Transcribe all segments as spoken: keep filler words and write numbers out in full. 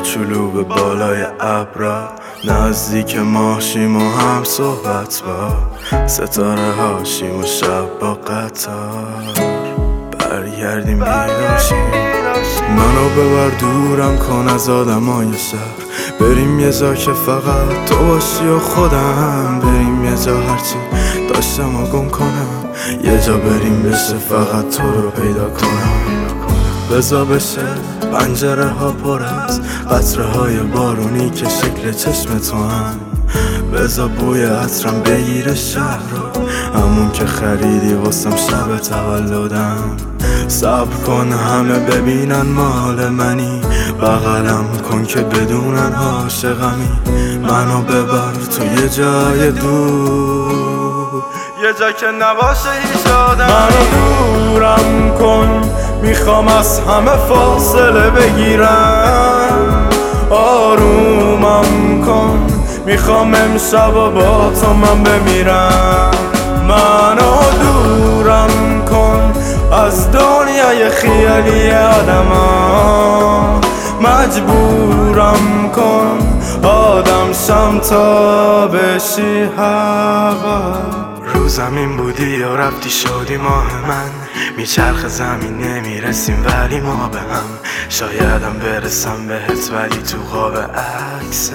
کوچولو به بالای ابرا، نزدیک ماشیم و هم صحبت با ستاره هاشیم و شب با قطار برگردیم بیداشیم. منو ببر دورم کن از آدمای شهر، بریم یه جا که فقط تو باشی و خودم، بریم یه جا هرچی داشتم و گم کنم، یه جا بریم بشه فقط تو رو پیدا کنم. بزا بشه پنجره ها پر از قطره های بارونی که شکل چشم تو هم، بزا بوی عطرم بگیره شهر رو، همون که خریدی واسم شب تولدم. صبر کن همه ببینن مال منی، بغلم کن که بدونن عاشقمی. منو ببر تو یه جای دور، یه جا که نباشه هیچ آدمی. منو دورم کن میخوام از همه فاصله بگیرم، آرومم کن میخوام امشب و با تو من بمیرم. منو دورم کن از دنیای خیالی آدما، مجبورم کن آدم شم تا بشی هوا. رو زمین بودی یا رفتی شدی ماه من، میچرخ زمین نمیرسیم ولی ما به هم، شایدم برسم بهت ولی تو خواب عکست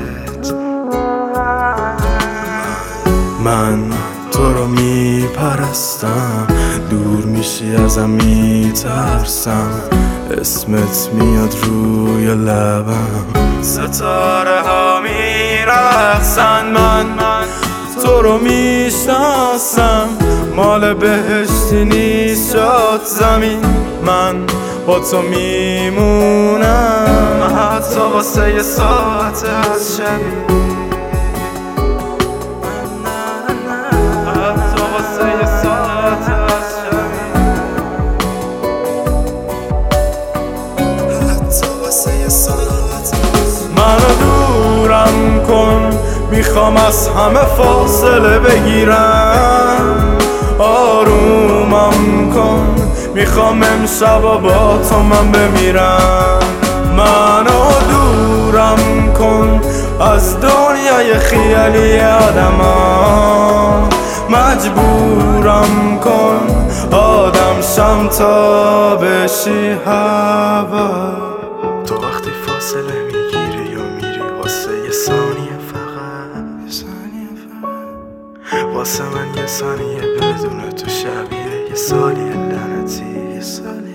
من تو رو میپرستم، دور میشی ازم میترسم، اسمت میاد روی لبم، ستاره ها میرقصن. من من تو رو میشناسم، مال بهشتی نیست شد زمین، من با تو میمونم حتی واسه یه ساعت از شبی. منو دورم کن میخوام از همه فاصله بگیرم، آرومم کن میخوام امشب و با تو من بمیرم. منو دورم کن از دنیای خیالی آدما، مجبورم کن آدم شم تا بشی هوا. تو وقتی فاصله میگیری و میری واسه یه ثانیه فقط، یه ثانیه فقط واسه من یه ثانیه بدون تو شبیه یه سالی لعنتی، یه سالی